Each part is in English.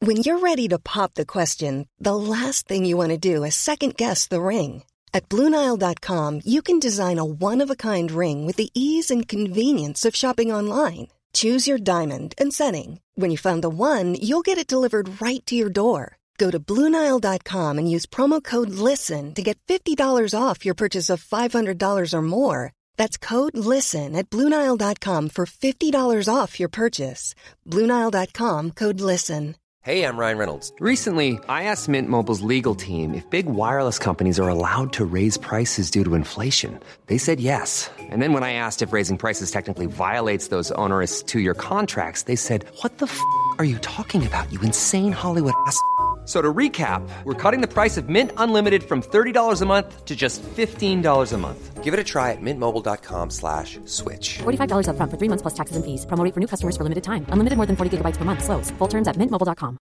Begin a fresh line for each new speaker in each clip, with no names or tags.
When you're ready to pop the question, the last thing you want to do is second-guess the ring. At BlueNile.com, you can design a one-of-a-kind ring with the ease and convenience of shopping online. Choose your diamond and setting. When you find the one, you'll get it delivered right to your door. Go to BlueNile.com and use promo code LISTEN to get $50 off your purchase of $500 or more. That's code LISTEN at BlueNile.com for $50 off your purchase. BlueNile.com, code LISTEN.
Hey, I'm Ryan Reynolds. Recently, I asked Mint Mobile's legal team if big wireless companies are allowed to raise prices due to inflation. They said yes. And then when I asked if raising prices technically violates those onerous two-year contracts, they said, "What the f*** are you talking about, you insane Hollywood ass?" So to recap, we're cutting the price of Mint Unlimited from $30 a month to just $15 a month. Give it a try at mintmobile.com/switch.
$45 up front for 3 months plus taxes and fees. Promo rate for new customers for limited time. Unlimited more than 40 gigabytes per month. Slows full terms at mintmobile.com.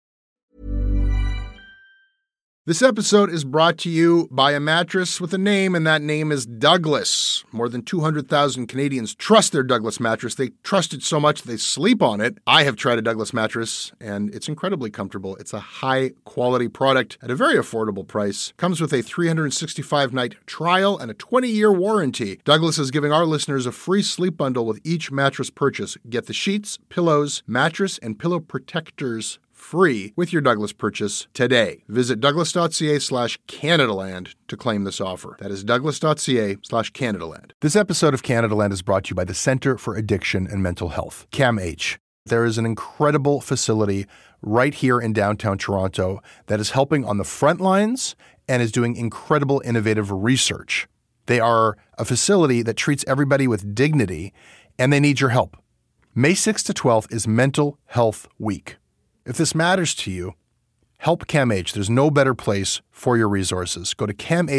This episode is brought to you by a mattress with a name, and that name is Douglas. More than 200,000 Canadians trust their Douglas mattress. They trust it so much they sleep on it. I have tried a Douglas mattress, and it's incredibly comfortable. It's a high-quality product at a very affordable price. Comes with a 365-night trial and a 20-year warranty. Douglas is giving our listeners a free sleep bundle with each mattress purchase. Get the sheets, pillows, mattress, and pillow protectors free with your Douglas purchase today. Visit douglas.ca/Canadaland to claim this offer. That is douglas.ca/Canadaland. This episode of Canadaland is brought to you by the Centre for Addiction and Mental Health, CAMH. There is an incredible facility right here in downtown Toronto that is helping on the front lines and is doing incredible innovative research. They are a facility that treats everybody with dignity, and they need your help. May 6th to 12th is Mental Health Week. If this matters to you, help CAMH. There's no better place for your resources. Go to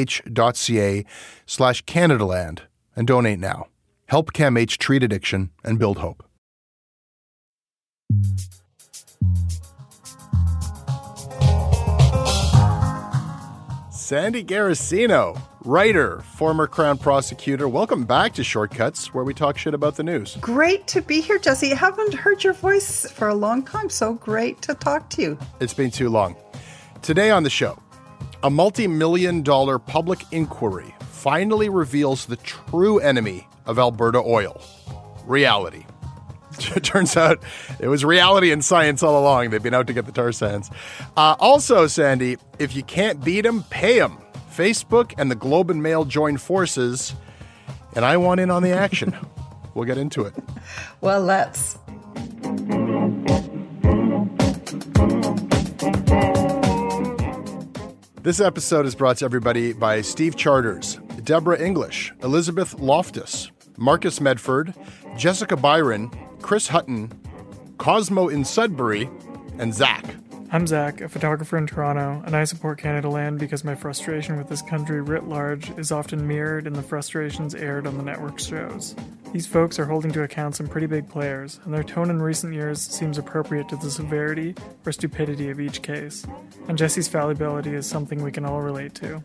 camh.ca/Canadaland and donate now. Help CAMH treat addiction and build hope. Sandy Garrisino, writer, former Crown prosecutor. Welcome back to Shortcuts, where we talk shit about the news.
Great to be here, Jesse. I haven't heard your voice for a long time, so great to talk to you.
It's been too long. Today on the show, a multi-million-dollar public inquiry finally reveals the true enemy of Alberta oil, reality. It turns out it was reality and science all along. They've been out to get the tar sands. Also, Sandy, if you can't beat them, pay them. Facebook and the Globe and Mail join forces, and I want in on the action. We'll get into it.
Well, let's.
This episode is brought to everybody by Steve Charters, Deborah English, Elizabeth Loftus, Marcus Medford, Jessica Byron, Chris Hutton, Cosmo in Sudbury, and Zach.
I'm Zach, a photographer in Toronto, and I support Canadaland because my frustration with this country writ large is often mirrored in the frustrations aired on the network's shows. These folks are holding to account some pretty big players, and their tone in recent years seems appropriate to the severity or stupidity of each case. And Jesse's fallibility is something we can all relate to.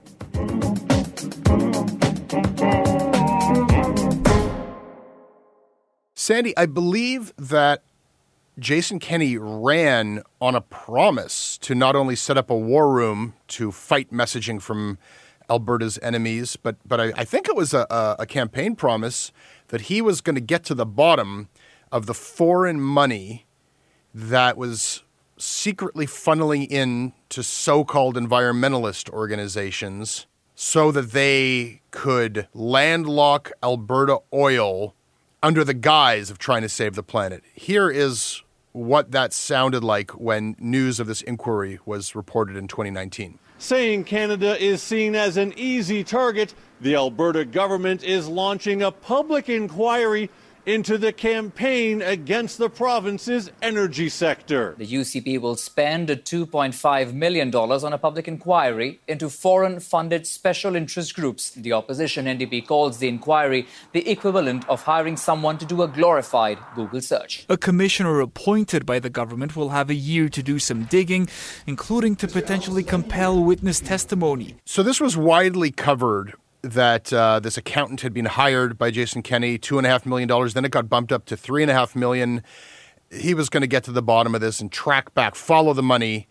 Sandy, I believe that Jason Kenney ran on a promise to not only set up a war room to fight messaging from Alberta's enemies, but I think it was a campaign promise that he was going to get to the bottom of the foreign money that was secretly funneling in to so-called environmentalist organizations so that they could landlock Alberta oil under the guise of trying to save the planet. Here is what that sounded like when news of this inquiry was reported in 2019.
Saying Canada is seen as an easy target, the Alberta government is launching a public inquiry into the campaign against the province's energy sector.
The UCP will spend $2.5 million on a public inquiry into foreign-funded special interest groups. The opposition NDP calls the inquiry the equivalent of hiring someone to do a glorified Google search.
A commissioner appointed by the government will have a year to do some digging, including to potentially compel witness testimony.
So this was widely covered that this accountant had been hired by Jason Kenney, $2.5 million. Then it got bumped up to $3.5 million. he was going to get to the bottom of this and track back, follow the money.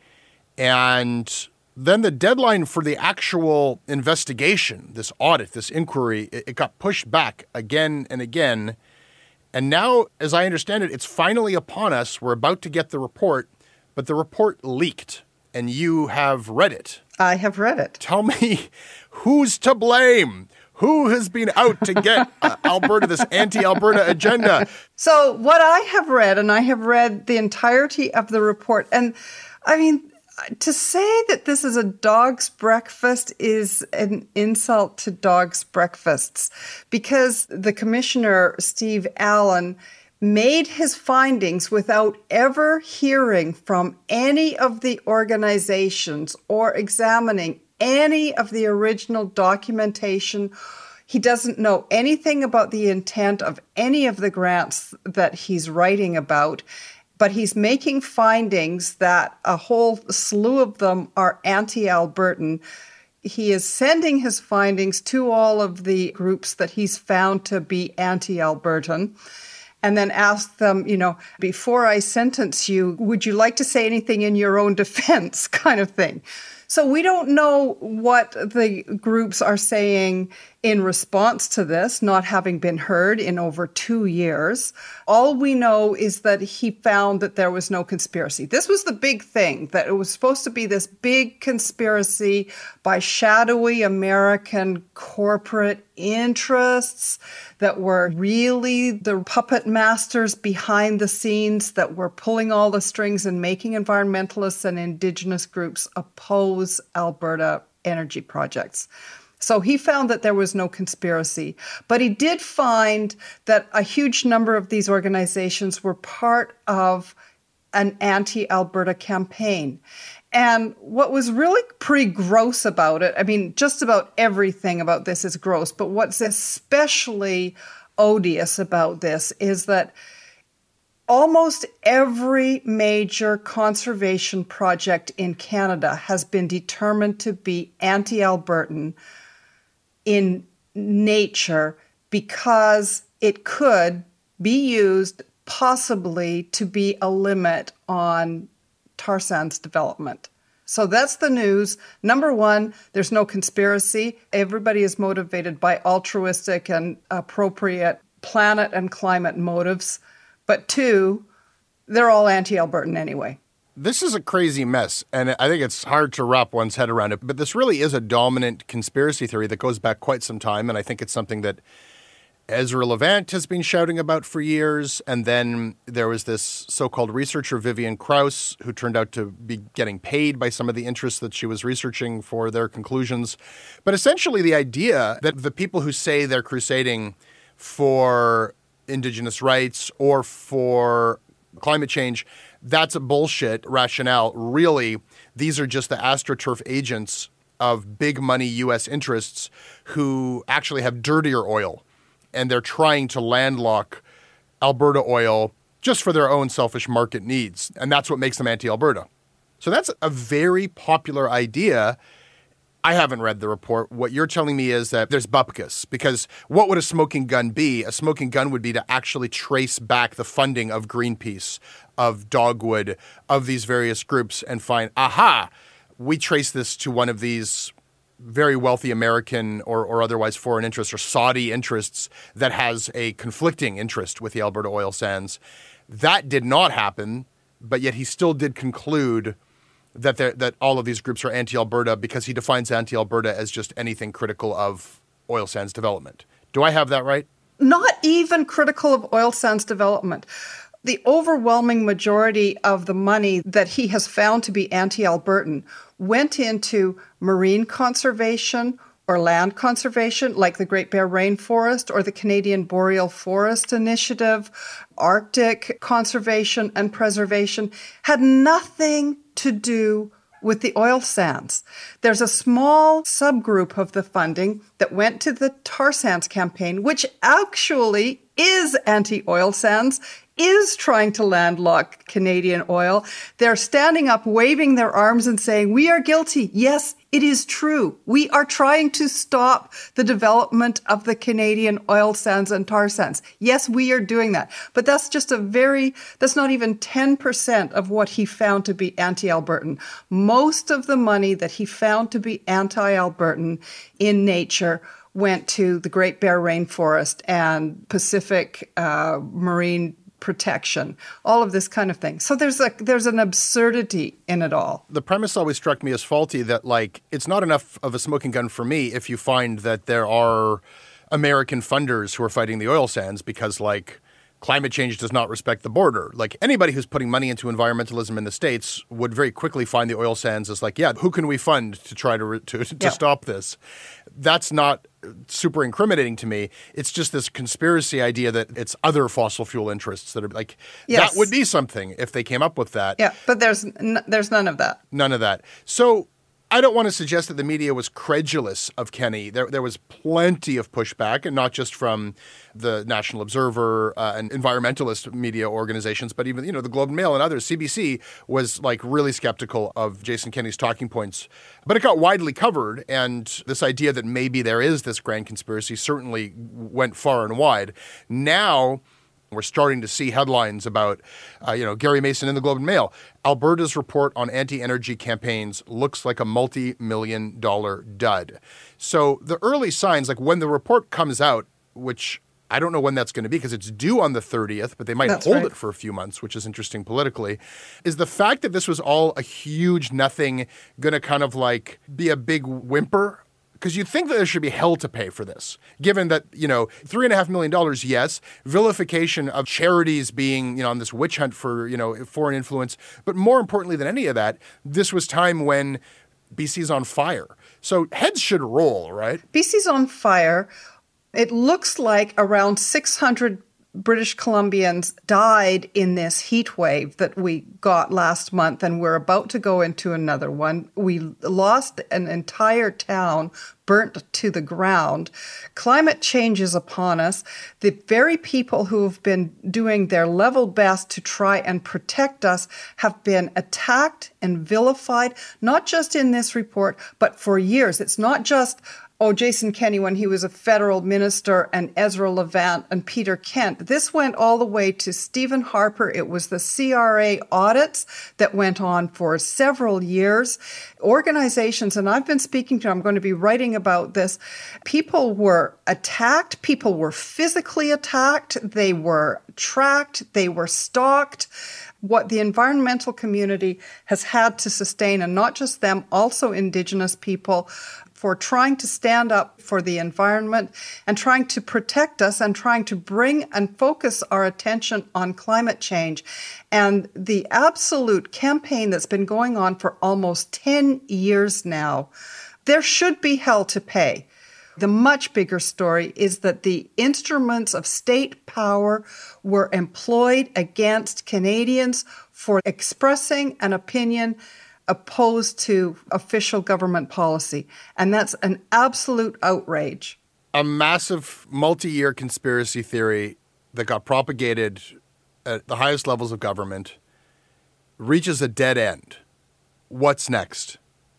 And then the deadline for the actual investigation, this audit, this inquiry, it got pushed back again and again. And now, as I understand it, it's finally upon us. We're about to get the report, but the report leaked, and you have read it.
I have read it.
Tell me, who's to blame? Who has been out to get Alberta, this anti-Alberta agenda?
So what I have read, and I have read the entirety of the report, and I mean, to say that this is a dog's breakfast is an insult to dogs' breakfasts, because the commissioner, Steve Allen, made his findings without ever hearing from any of the organizations or examining any of the original documentation. He doesn't know anything about the intent of any of the grants that he's writing about, but he's making findings that a whole slew of them are anti-Albertan. He is sending his findings to all of the groups that he's found to be anti-Albertan, and then ask them, before I sentence you, would you like to say anything in your own defense, kind of thing. So we don't know what the groups are saying in response to this, not having been heard in over 2 years. All we know is that he found that there was no conspiracy. This was the big thing, that it was supposed to be this big conspiracy by shadowy American corporate interests that were really the puppet masters behind the scenes that were pulling all the strings and making environmentalists and Indigenous groups oppose Alberta energy projects. So he found that there was no conspiracy, but he did find that a huge number of these organizations were part of an anti-Alberta campaign. And what was really pretty gross about it, I mean, just about everything about this is gross, but what's especially odious about this is that almost every major conservation project in Canada has been determined to be anti-Albertan in nature because it could be used possibly to be a limit on tar sands development. So that's the news. Number one, there's no conspiracy. Everybody is motivated by altruistic and appropriate planet and climate motives. But two, they're all anti-Albertan anyway.
This is a crazy mess, and I think it's hard to wrap one's head around it. But this really is a dominant conspiracy theory that goes back quite some time, and I think it's something that Ezra Levant has been shouting about for years. And then there was this so-called researcher, Vivian Krauss, who turned out to be getting paid by some of the interests that she was researching for their conclusions. But essentially the idea that the people who say they're crusading for Indigenous rights or for climate change, that's a bullshit rationale. Really, these are just the AstroTurf agents of big money U.S. interests who actually have dirtier oil, and they're trying to landlock Alberta oil just for their own selfish market needs. And that's what makes them anti-Alberta. So that's a very popular idea. I haven't read the report. What you're telling me is that there's bupkis, because what would a smoking gun be? A smoking gun would be to actually trace back the funding of Greenpeace, of Dogwood, of these various groups and find, aha, we trace this to one of these very wealthy American or otherwise foreign interests or Saudi interests that has a conflicting interest with the Alberta oil sands. That did not happen, but yet he still did conclude that all of these groups are anti-Alberta because he defines anti-Alberta as just anything critical of oil sands development. Do I have that right?
Not even critical of oil sands development. The overwhelming majority of the money that he has found to be anti-Albertan went into marine conservation or land conservation, like the Great Bear Rainforest or the Canadian Boreal Forest Initiative. Arctic conservation and preservation had nothing to do with the oil sands. There's a small subgroup of the funding that went to the tar sands campaign, which actually is anti-oil sands. is trying to landlock Canadian oil. They're standing up, waving their arms and saying, we are guilty. Yes, it is true. We are trying to stop the development of the Canadian oil sands and tar sands. Yes, we are doing that. But that's just that's not even 10% of what he found to be anti-Albertan. Most of the money that he found to be anti-Albertan in nature went to the Great Bear Rainforest and Pacific marine protection, all of this kind of thing. So there's an absurdity in it all.
The premise always struck me as faulty that, like, it's not enough of a smoking gun for me if you find that there are American funders who are fighting the oil sands because, like, climate change does not respect the border. Like, anybody who's putting money into environmentalism in the States would very quickly find the oil sands as like, yeah, who can we fund to try to stop this? That's not super incriminating to me. It's just this conspiracy idea that it's other fossil fuel interests that are like, that would be something if they came up with that.
Yeah, but there's none of that.
None of that. So I don't want to suggest that the media was credulous of Kenney. There was plenty of pushback, and not just from the National Observer and environmentalist media organizations, but even, the Globe and Mail and others. CBC was like really skeptical of Jason Kenney's talking points, but it got widely covered. And this idea that maybe there is this grand conspiracy certainly went far and wide. Now we're starting to see headlines about, Gary Mason in the Globe and Mail. Alberta's report on anti-energy campaigns looks like a multi-million-dollar dud. So the early signs, like when the report comes out, which I don't know when that's going to be because it's due on the 30th, but they might hold it for a few months, which is interesting politically, is the fact that this was all a huge nothing going to kind of like be a big whimper. Because you'd think that there should be hell to pay for this, given that, $3.5 million, yes, vilification of charities being, on this witch hunt for, foreign influence. But more importantly than any of that, this was time when BC's on fire. So heads should roll, right?
BC's on fire. It looks like around 600 British Columbians died in this heat wave that we got last month, and we're about to go into another one. We lost an entire town, burnt to the ground. Climate change is upon us. The very people who have been doing their level best to try and protect us have been attacked and vilified, not just in this report, but for years. It's not just Jason Kenney when he was a federal minister, and Ezra Levant and Peter Kent. This went all the way to Stephen Harper. It was the CRA audits that went on for several years. Organizations, and I've been speaking to, I'm going to be writing about this, people were attacked. People were physically attacked. They were tracked. They were stalked. What the environmental community has had to sustain, and not just them, also Indigenous people, for trying to stand up for the environment and trying to protect us and trying to bring and focus our attention on climate change. And the absolute campaign that's been going on for almost 10 years now, there should be hell to pay. The much bigger story is that the instruments of state power were employed against Canadians for expressing an opinion opposed to official government policy. And that's an absolute outrage.
A massive multi-year conspiracy theory that got propagated at the highest levels of government reaches a dead end. What's next?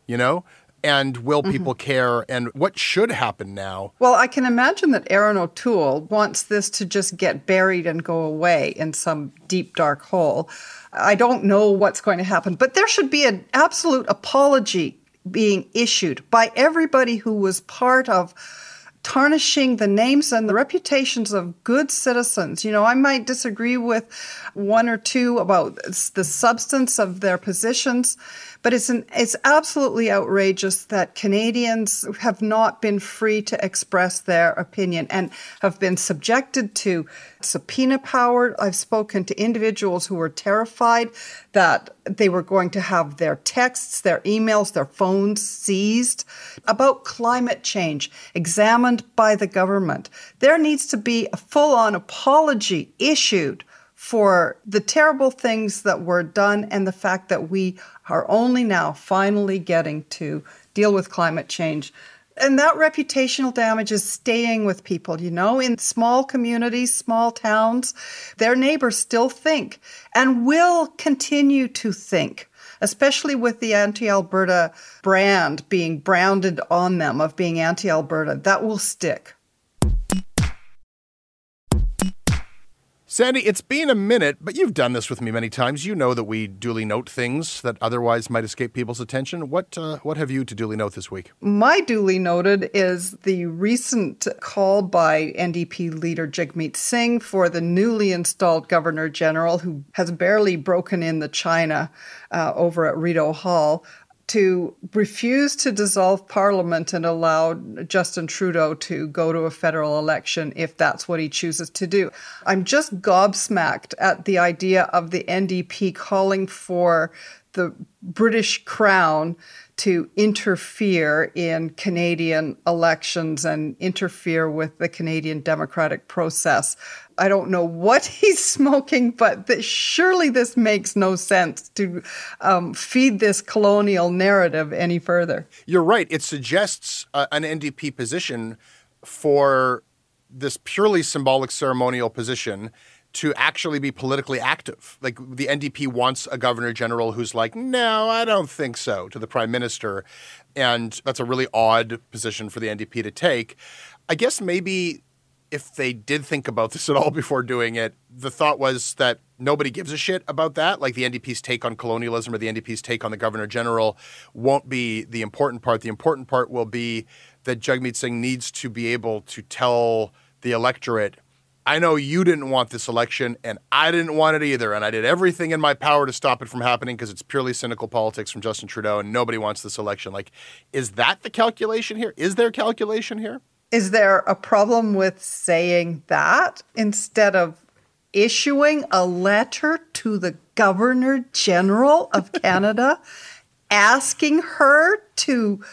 And will people care? And what should happen now?
Well, I can imagine that Aaron O'Toole wants this to just get buried and go away in some deep, dark hole. I don't know what's going to happen, but there should be an absolute apology being issued by everybody who was part of tarnishing the names and the reputations of good citizens. I might disagree with one or two about the substance of their positions, but it's absolutely outrageous that Canadians have not been free to express their opinion and have been subjected to subpoena power. I've spoken to individuals who were terrified that they were going to have their texts, their emails, their phones seized about climate change, examined by the government. There needs to be a full-on apology issued for the terrible things that were done and the fact that we are only now finally getting to deal with climate change And that reputational damage is staying with people, in small communities, small towns. Their neighbors still think and will continue to think, especially with the anti-Alberta brand being branded on them of being anti-Alberta. That will stick.
Sandy, it's been a minute, but you've done this with me many times. You know that we duly note things that otherwise might escape people's attention. What have you to duly note this week?
My duly noted is the recent call by NDP leader Jagmeet Singh for the newly installed Governor General, who has barely broken in the China over at Rideau Hall, to refuse to dissolve Parliament and allow Justin Trudeau to go to a federal election if that's what he chooses to do. I'm just gobsmacked at the idea of the NDP calling for the British Crown to interfere in Canadian elections and interfere with the Canadian democratic process. I don't know what he's smoking, but surely this makes no sense to feed this colonial narrative any further.
You're right. It suggests an NDP position for this purely symbolic ceremonial position to actually be politically active. Like, the NDP wants a Governor General who's like, no, I don't think so, to the Prime Minister. And that's a really odd position for the NDP to take. I guess maybe if they did think about this at all before doing it, the thought was that nobody gives a shit about that. Like, the NDP's take on colonialism or the NDP's take on the Governor General won't be the important part. The important part will be that Jagmeet Singh needs to be able to tell the electorate, I know you didn't want this election, and I didn't want it either, and I did everything in my power to stop it from happening because it's purely cynical politics from Justin Trudeau, and nobody wants this election. Like, is that the calculation here? Is there calculation here?
Is there a problem with saying that instead of issuing a letter to the Governor General of Canada asking her to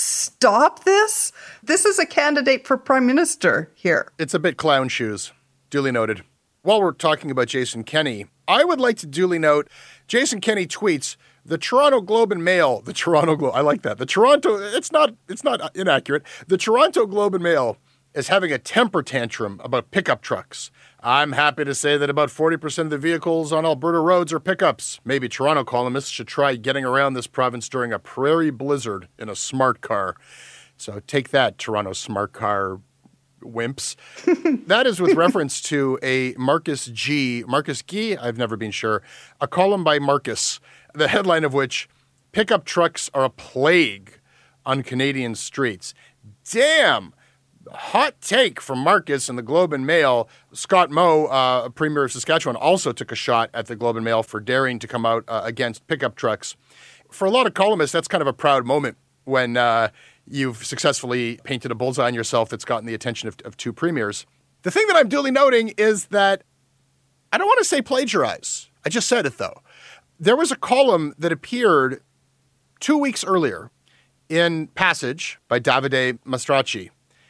stop this? This is a candidate for Prime Minister here.
It's a bit clown shoes. Duly noted. While we're talking about Jason Kenney, I would like to duly note Jason Kenney tweets, the Toronto Globe and Mail, I like that. It's not inaccurate. The Toronto Globe and Mail is having a temper tantrum about pickup trucks. I'm happy to say that about 40% of the vehicles on Alberta roads are pickups. Maybe Toronto columnists should try getting around this province during a prairie blizzard in a smart car. So take that, Toronto smart car wimps. That is with reference to a Marcus Guy, I've never been sure, a column by Marcus, the headline of which, pickup trucks are a plague on Canadian streets. Damn! Hot take from Marcus in the Globe and Mail. Scott Moe, Premier of Saskatchewan, also took a shot at the Globe and Mail for daring to come out against pickup trucks. For a lot of columnists, that's kind of a proud moment when you've successfully painted a bullseye on yourself that's gotten the attention of two premiers. The thing that I'm duly noting is that I don't want to say plagiarize. I just said it, though. There was a column that appeared 2 weeks earlier in Passage by Davide Mastracci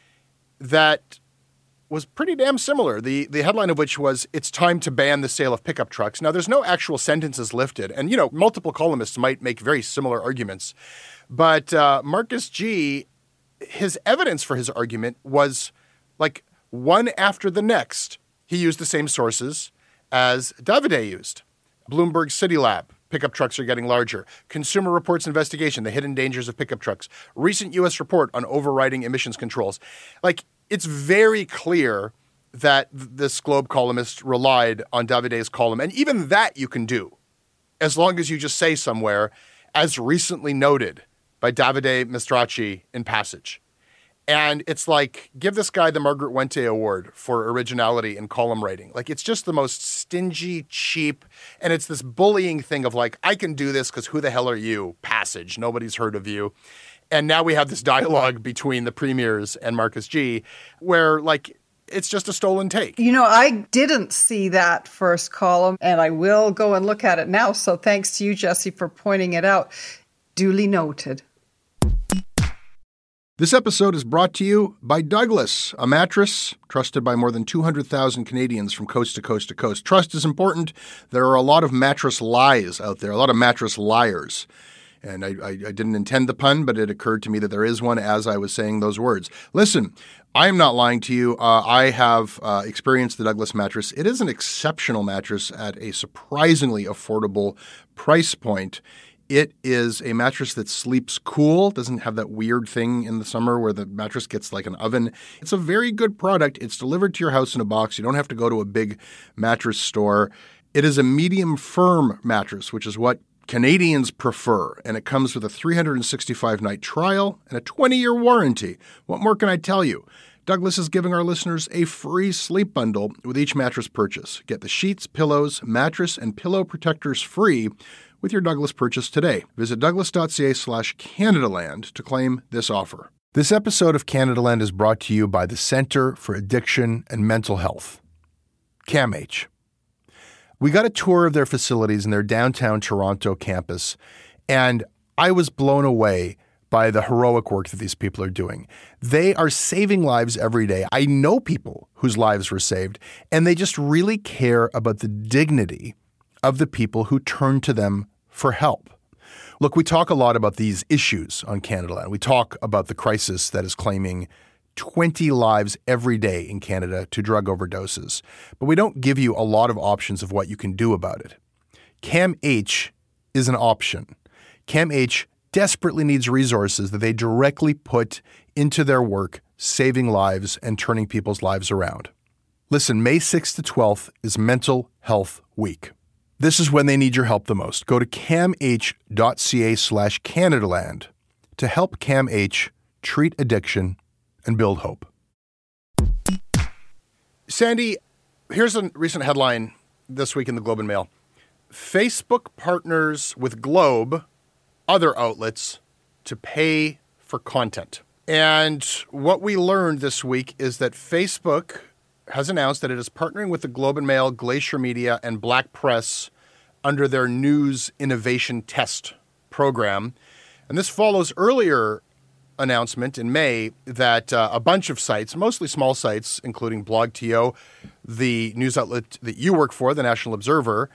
that was pretty damn similar. The headline of which was, it's time to ban the sale of pickup trucks. Now, there's no actual sentences lifted. And, multiple columnists might make very similar arguments. But Marcus G., his evidence for his argument was like one after the next. He used the same sources as Davide used. Bloomberg City Lab, pickup trucks are getting larger. Consumer Reports investigation, the hidden dangers of pickup trucks. Recent U.S. report on overriding emissions controls. Like, it's very clear that this Globe columnist relied on Davide's column. And even that you can do, as long as you just say somewhere, as recently noted by Davide Mastracci in Passage. And it's like, give this guy the Margaret Wente Award for originality in column writing. Like, it's just the most stingy, cheap, and it's this bullying thing of like, I can do this because who the hell are you? Passage. Nobody's heard of you. And now we have this dialogue between the premiers and Marcus G., where like, it's just a stolen take.
I didn't see that first column, and I will go and look at it now. So thanks to you, Jesse, for pointing it out. Duly noted.
This episode is brought to you by Douglas, a mattress trusted by more than 200,000 Canadians from coast to coast to coast. Trust is important. There are a lot of mattress lies out there, a lot of mattress liars. And I didn't intend the pun, but it occurred to me that there is one as I was saying those words. Listen, I am not lying to you. I have experienced the Douglas mattress. It is an exceptional mattress at a surprisingly affordable price point. It is a mattress that sleeps cool, doesn't have that weird thing in the summer where the mattress gets like an oven. It's a very good product. It's delivered to your house in a box. You don't have to go to a big mattress store. It is a medium firm mattress, which is what Canadians prefer, and it comes with a 365-night trial and a 20-year warranty. What more can I tell you? Douglas is giving our listeners a free sleep bundle with each mattress purchase. Get the sheets, pillows, mattress, and pillow protectors free with your Douglas purchase today. Visit douglas.ca/Canadaland to claim this offer. This episode of Canadaland is brought to you by the Centre for Addiction and Mental Health, CAMH. We got a tour of their facilities in their downtown Toronto campus, and I was blown away by the heroic work that these people are doing. They are saving lives every day. I know people whose lives were saved, and they just really care about the dignity of the people who turn to them for help. Look, we talk a lot about these issues on Canadaland. We talk about the crisis that is claiming 20 lives every day in Canada to drug overdoses. But we don't give you a lot of options of what you can do about it. CAMH is an option. CAMH desperately needs resources that they directly put into their work, saving lives and turning people's lives around. Listen, May 6th to 12th is Mental Health Week. This is when they need your help the most. Go to camh.ca/Canadaland to help CAMH treat addiction and build hope. Sandy, here's a recent headline this week in the Globe and Mail. Facebook partners with Globe, other outlets, to pay for content. And what we learned this week is that Facebook has announced that it is partnering with the Globe and Mail, Glacier Media, and Black Press under their News Innovation Test program. And this follows earlier announcement in May that a bunch of sites, mostly small sites, including BlogTO, the news outlet that you work for, the National Observer,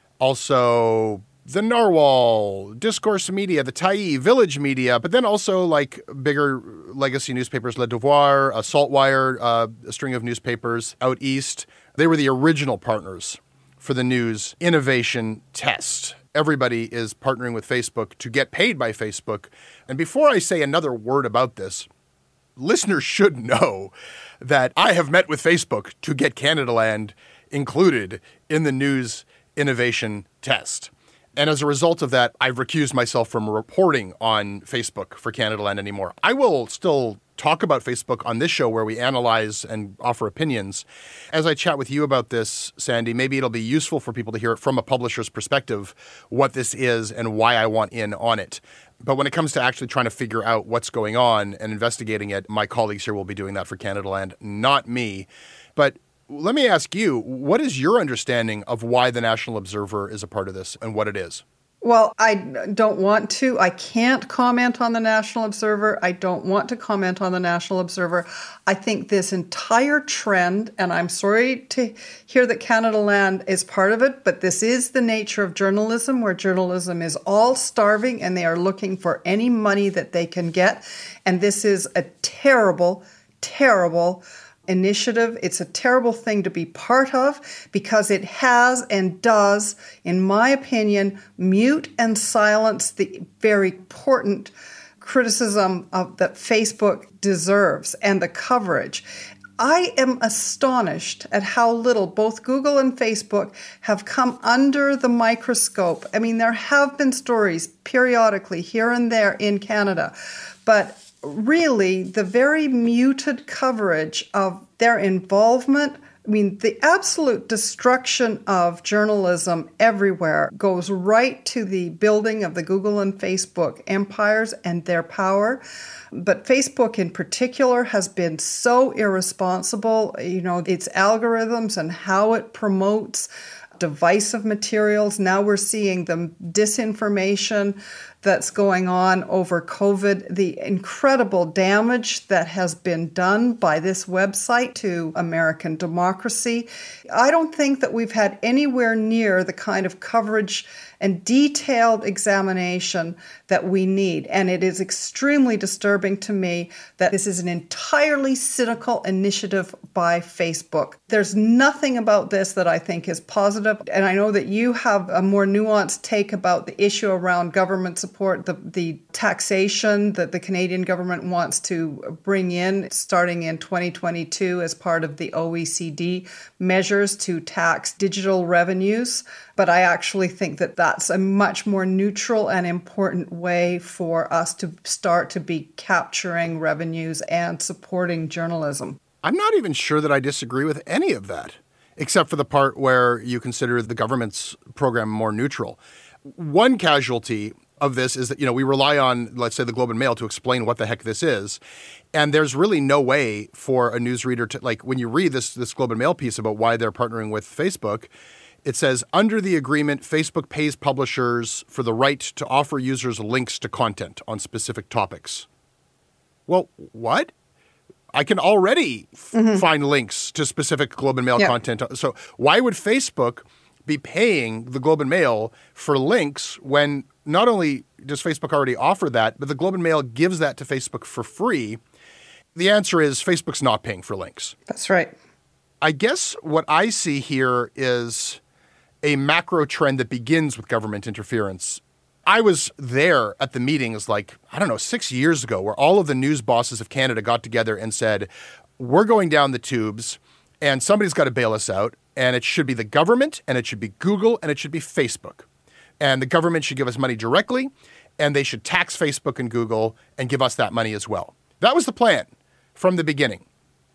also the Narwhal, Discourse Media, the Tyee, Village Media, but then also like bigger legacy newspapers, Le Devoir, Saltwire, a string of newspapers out east. They were the original partners for the News Innovation Test. Everybody is partnering with Facebook to get paid by Facebook. And before I say another word about this, listeners should know that I have met with Facebook to get Canadaland included in the News Innovation Test. And as a result of that, I've recused myself from reporting on Facebook for Canadaland anymore. I will still talk about Facebook on this show where we analyze and offer opinions. As I chat with you about this, Sandy, maybe it'll be useful for people to hear it from a publisher's perspective, what this is and why I want in on it. But when it comes to actually trying to figure out what's going on and investigating it, my colleagues here will be doing that for Canadaland, not me. But let me ask you, what is your understanding of why the National Observer is a part of this and what it is?
Well, I don't want to. I can't comment on the National Observer. I don't want to comment on the National Observer. I think this entire trend, and I'm sorry to hear that Canadaland is part of it, but this is the nature of journalism, where journalism is all starving and they are looking for any money that they can get. And this is a terrible, terrible initiative. It's a terrible thing to be part of because it has and does, in my opinion, mute and silence the very important criticism that Facebook deserves and the coverage. I am astonished at how little both Google and Facebook have come under the microscope. I mean, there have been stories periodically here and there in Canada, but really, the very muted coverage of their involvement, I mean, the absolute destruction of journalism everywhere goes right to the building of the Google and Facebook empires and their power. But Facebook in particular has been so irresponsible, its algorithms and how it promotes divisive materials. Now we're seeing the disinformation that's going on over COVID, the incredible damage that has been done by this website to American democracy. I don't think that we've had anywhere near the kind of coverage and detailed examination that we need. And it is extremely disturbing to me that this is an entirely cynical initiative by Facebook. There's nothing about this that I think is positive. And I know that you have a more nuanced take about the issue around government support, the taxation that the Canadian government wants to bring in starting in 2022 as part of the OECD measures to tax digital revenues. But I actually think that that's a much more neutral and important way for us to start to be capturing revenues and supporting journalism.
I'm not even sure that I disagree with any of that, except for the part where you consider the government's program more neutral. One casualty of this is that, we rely on, let's say, the Globe and Mail to explain what the heck this is. And there's really no way for a newsreader to, when you read this Globe and Mail piece about why they're partnering with Facebook, it says, under the agreement, Facebook pays publishers for the right to offer users links to content on specific topics. Well, what? I can already find links to specific Globe and Mail content. So why would Facebook be paying the Globe and Mail for links when not only does Facebook already offer that, but the Globe and Mail gives that to Facebook for free? The answer is Facebook's not paying for links.
That's right.
I guess what I see here is a macro trend that begins with government interference. I was there at the meetings 6 years ago, where all of the news bosses of Canada got together and said, we're going down the tubes and somebody's got to bail us out. And it should be the government, and it should be Google, and it should be Facebook. And the government should give us money directly, and they should tax Facebook and Google and give us that money as well. That was the plan from the beginning.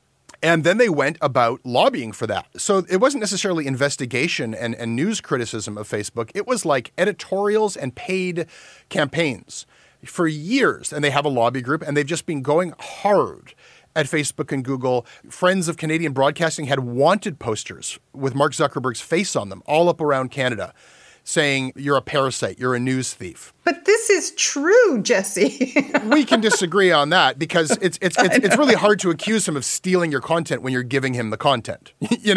And then they went about lobbying for that. So it wasn't necessarily investigation and news criticism of Facebook. It was like editorials and paid campaigns for years. And they have a lobby group, and they've just been going hard at Facebook and Google. Friends of Canadian Broadcasting had wanted posters with Mark Zuckerberg's face on them all up around Canada, saying, you're a parasite, you're a news thief.
But this is true, Jesse.
We can disagree on that because it's really hard to accuse him of stealing your content when you're giving him the content.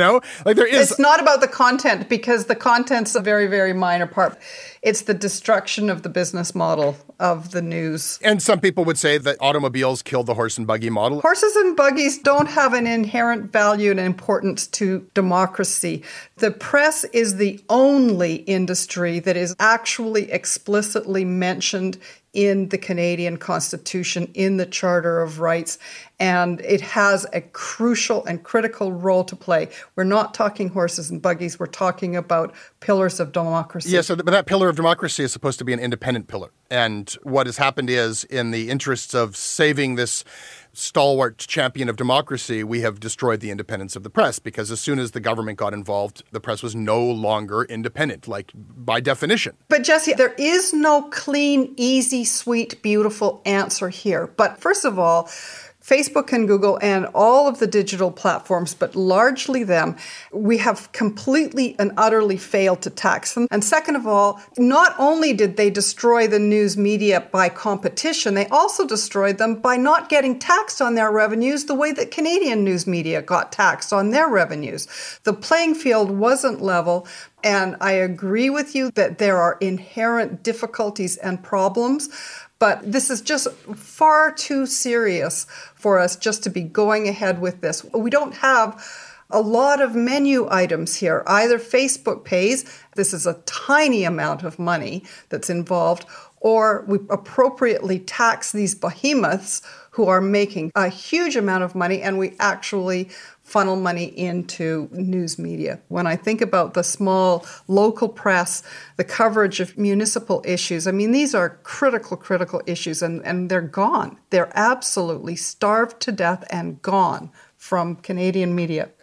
It's not about the content, because the content's a very, very minor part. It's the destruction of the business model of the news.
And some people would say that automobiles killed the horse and buggy model.
Horses and buggies don't have an inherent value and importance to democracy. The press is the only industry that is actually explicitly mentioned in the Canadian Constitution, in the Charter of Rights, and it has a crucial and critical role to play. We're not talking horses and buggies, we're talking about pillars of democracy.
Yes, but that pillar of democracy is supposed to be an independent pillar. And what has happened is, in the interests of saving this stalwart champion of democracy, we have destroyed the independence of the press, because as soon as the government got involved, the press was no longer independent, by definition.
But Jesse, there is no clean, easy, sweet, beautiful answer here. But first of all, Facebook and Google and all of the digital platforms, but largely them, we have completely and utterly failed to tax them. And second of all, not only did they destroy the news media by competition, they also destroyed them by not getting taxed on their revenues the way that Canadian news media got taxed on their revenues. The playing field wasn't level. And I agree with you that there are inherent difficulties and problems, but this is just far too serious for us just to be going ahead with this. We don't have a lot of menu items here. Either Facebook pays, this is a tiny amount of money that's involved, or we appropriately tax these behemoths who are making a huge amount of money, and we actually funnel money into news media. When I think about the small local press, the coverage of municipal issues, these are critical issues, and they're gone. They're absolutely starved to death and gone from Canadian media.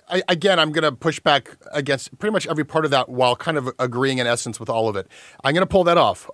Again, I'm going to push back against pretty much every part of that while kind of agreeing in essence with all of it. I'm going to pull that off.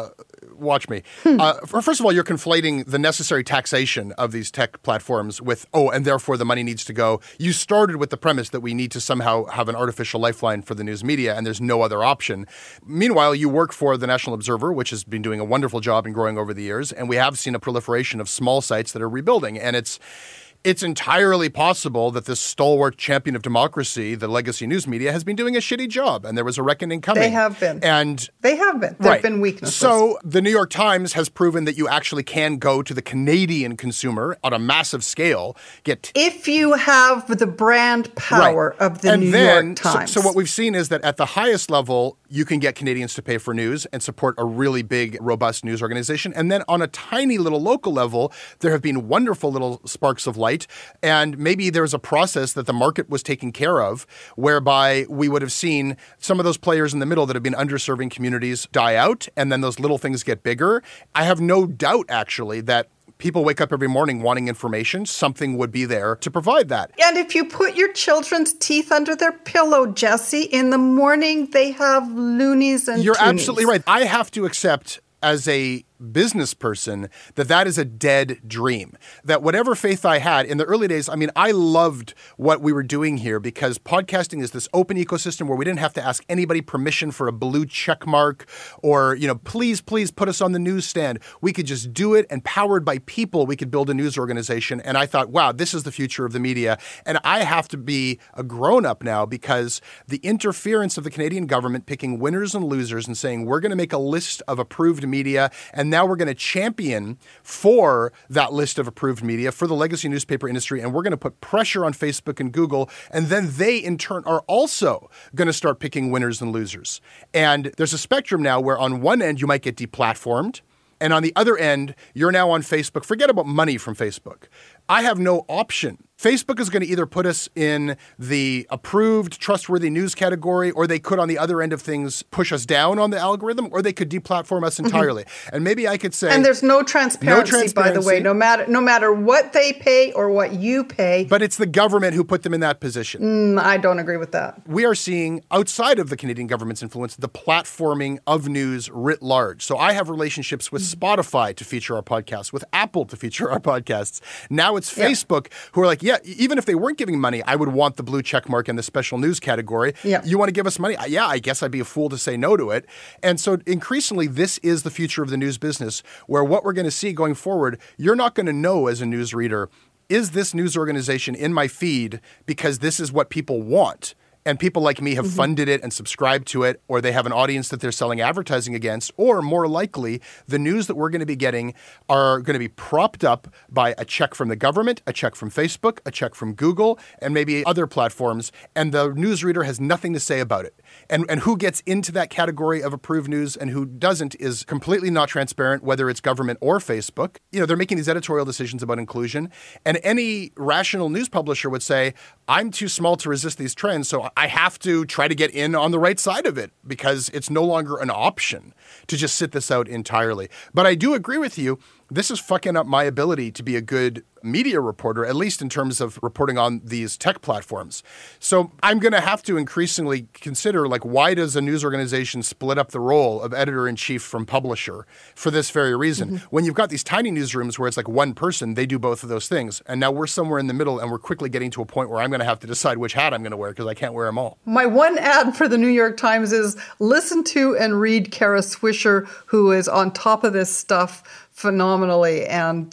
Watch me. First of all, you're conflating the necessary taxation of these tech platforms with, and therefore the money needs to go. You started with the premise that we need to somehow have an artificial lifeline for the news media, and there's no other option. Meanwhile, you work for the National Observer, which has been doing a wonderful job in growing over the years, and we have seen a proliferation of small sites that are rebuilding, and it's entirely possible that this stalwart champion of democracy, the legacy news media, has been doing a shitty job, and there was a reckoning coming.
They have been. There have been weaknesses.
So the New York Times has proven that you actually can go to the Canadian consumer on a massive scale,
if you have the brand power of the New York Times.
So what we've seen is that at the highest level, you can get Canadians to pay for news and support a really big, robust news organization. And then on a tiny little local level, there have been wonderful little sparks of light. And maybe there was a process that the market was taking care of, whereby we would have seen some of those players in the middle that have been underserving communities die out, and then those little things get bigger. I have no doubt, actually, that people wake up every morning wanting information. Something would be there to provide that.
And if you put your children's teeth under their pillow, Jesse, in the morning they have loonies and
You're
toonies.
Absolutely right. I have to accept as a business person that is a dead dream. That whatever faith I had in the early days, I loved what we were doing here because podcasting is this open ecosystem where we didn't have to ask anybody permission for a blue check mark or, please put us on the newsstand. We could just do it, and powered by people, we could build a news organization. And I thought, wow, this is the future of the media. And I have to be a grown-up now because the interference of the Canadian government picking winners and losers and saying, we're going to make a list of approved media, and now we're going to champion for that list of approved media for the legacy newspaper industry, and we're going to put pressure on Facebook and Google, and then they in turn are also going to start picking winners and losers. And there's a spectrum now where on one end you might get deplatformed, and on the other end, you're now on Facebook. Forget about money from Facebook. I have no option. Facebook is going to either put us in the approved, trustworthy news category, or they could, on the other end of things, push us down on the algorithm, or they could deplatform us entirely. And maybe I could say...
And there's no transparency, by the way, no matter what they pay or what you pay.
But it's the government who put them in that position.
I don't agree with that.
We are seeing, outside of the Canadian government's influence, the platforming of news writ large. So I have relationships with Spotify to feature our podcasts, with Apple to feature our podcasts. Now it's Facebook who are like, yeah, even if they weren't giving money, I would want the blue check mark in the special news category. Yeah. You want to give us money? Yeah, I guess I'd be a fool to say no to it. And so increasingly, this is the future of the news business, where what we're going to see going forward, you're not going to know as a news reader, is this news organization in my feed because this is what people want? And people like me have funded it and subscribed to it, or they have an audience that they're selling advertising against, or more likely, the news that we're going to be getting are going to be propped up by a check from the government, a check from Facebook, a check from Google, and maybe other platforms, and the newsreader has nothing to say about it. And who gets into that category of approved news and who doesn't is completely not transparent, whether it's government or Facebook. They're making these editorial decisions about inclusion, and any rational news publisher would say, I'm too small to resist these trends, so I have to try to get in on the right side of it because it's no longer an option to just sit this out entirely. But I do agree with you. This is fucking up my ability to be a good media reporter, at least in terms of reporting on these tech platforms. So I'm going to have to increasingly consider, why does a news organization split up the role of editor-in-chief from publisher for this very reason? When you've got these tiny newsrooms where it's one person, they do both of those things. And now we're somewhere in the middle, and we're quickly getting to a point where I'm going to have to decide which hat I'm going to wear because I can't wear them all.
My one ad for the New York Times is listen to and read Kara Swisher, who is on top of this stuff phenomenally, and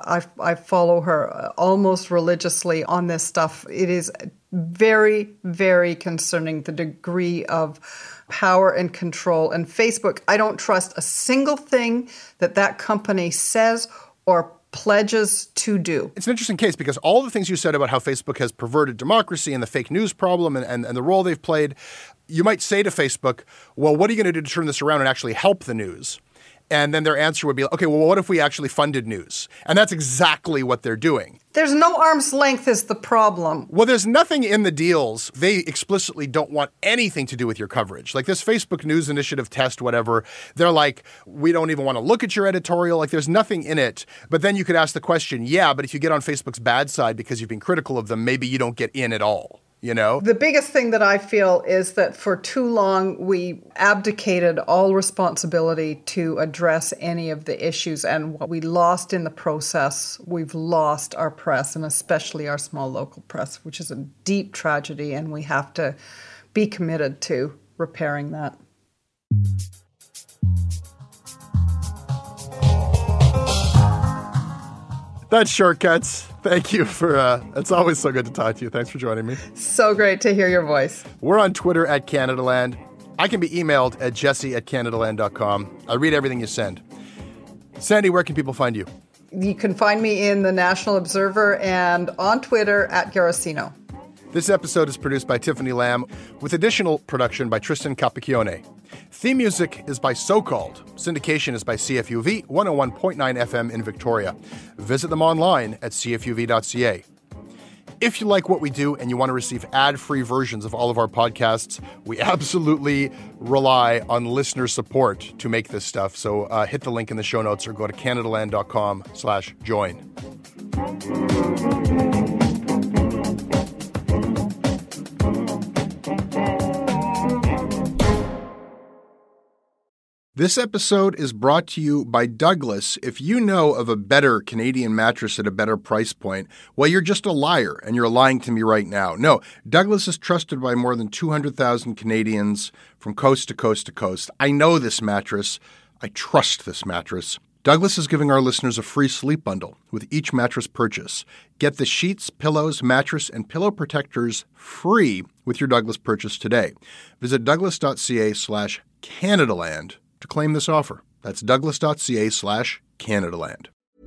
I follow her almost religiously on this stuff. It is very, very concerning, the degree of power and control. And Facebook, I don't trust a single thing that company says or pledges to do.
It's an interesting case because all the things you said about how Facebook has perverted democracy and the fake news problem and the role they've played, you might say to Facebook, well, what are you going to do to turn this around and actually help the news? And then their answer would be, okay, well, what if we actually funded news? And that's exactly what they're doing.
There's no arm's length is the problem.
Well, there's nothing in the deals. They explicitly don't want anything to do with your coverage. This Facebook News Initiative test, whatever, they're like, we don't even want to look at your editorial. There's nothing in it. But then you could ask the question, yeah, but if you get on Facebook's bad side because you've been critical of them, maybe you don't get in at all. you know?
The biggest thing that I feel is that for too long we abdicated all responsibility to address any of the issues, and what we lost in the process, we've lost our press, and especially our small local press, which is a deep tragedy, and we have to be committed to repairing that.
That's Shortcuts. Thank you for, it's always so good to talk to you. Thanks for joining me.
So great to hear your voice.
We're on Twitter at Canadaland. I can be emailed at jesse@canadaland.com. I read everything you send. Sandy, where can people find you?
You can find me in the National Observer and on Twitter at Garasino.
This episode is produced by Tiffany Lamb with additional production by Tristan Capacchione. Theme music is by So Called. Syndication is by CFUV 101.9 FM in Victoria. Visit them online at cfuv.ca. If you like what we do and you want to receive ad-free versions of all of our podcasts, we absolutely rely on listener support to make this stuff. So hit the link in the show notes or go to canadaland.com/join. This episode is brought to you by Douglas. If you know of a better Canadian mattress at a better price point, well, you're just a liar, and you're lying to me right now. No, Douglas is trusted by more than 200,000 Canadians from coast to coast to coast. I know this mattress. I trust this mattress. Douglas is giving our listeners a free sleep bundle with each mattress purchase. Get the sheets, pillows, mattress, and pillow protectors free with your Douglas purchase today. Visit douglas.ca/Canadaland to claim this offer. That's douglas.ca/Canadaland.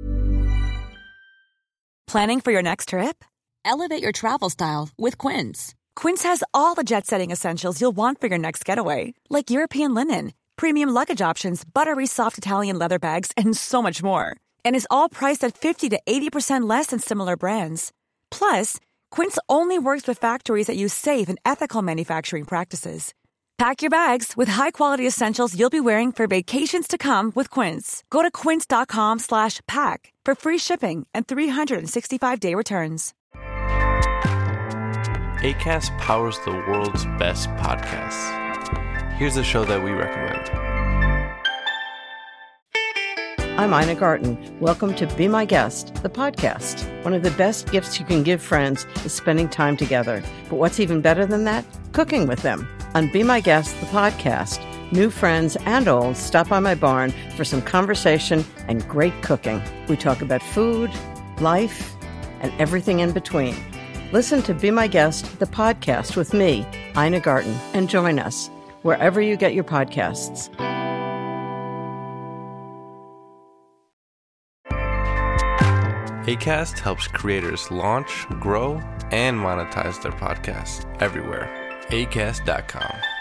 Planning for your next trip? Elevate your travel style with Quince. Quince has all the jet-setting essentials you'll want for your next getaway, like European linen, premium luggage options, buttery soft Italian leather bags, and so much more. And is all priced at 50 to 80% less than similar brands. Plus, Quince only works with factories that use safe and ethical manufacturing practices. Pack your bags with high-quality essentials you'll be wearing for vacations to come with Quince. Go to quince.com/pack for free shipping and 365-day returns.
Acast powers the world's best podcasts. Here's a show that we recommend.
I'm Ina Garten. Welcome to Be My Guest, the podcast. One of the best gifts you can give friends is spending time together. But what's even better than that? Cooking with them. On Be My Guest, the podcast, new friends and old stop by my barn for some conversation and great cooking. We talk about food, life, and everything in between. Listen to Be My Guest, the podcast with me, Ina Garten, and join us wherever you get your podcasts.
Acast helps creators launch, grow, and monetize their podcasts everywhere. Acast.com.